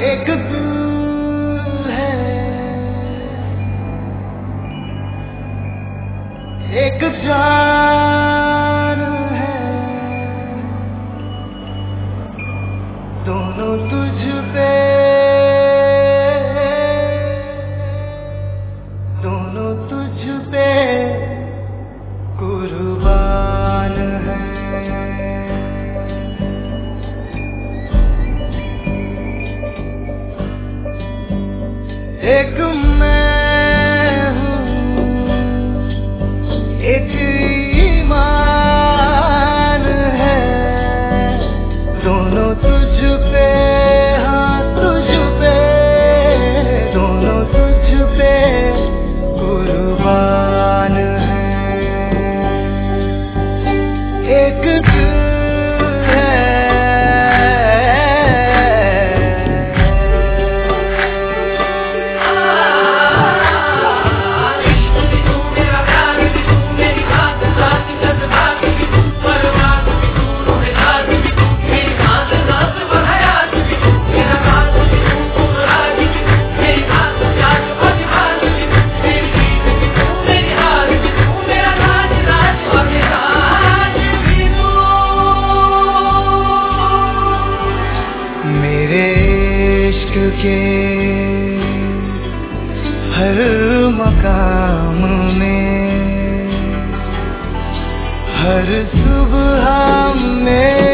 एक दिल है, एक जान है, दोनों तुझ पे, दोनों तुझ पे कुर्बान है। एक मैं हूँ, एक ईमान है, दोनों तुझ पे, हाँ तुझ पे, दोनों तुझ पे कुर्बान है। एक दिल के हर मकाम में, हर सुबह में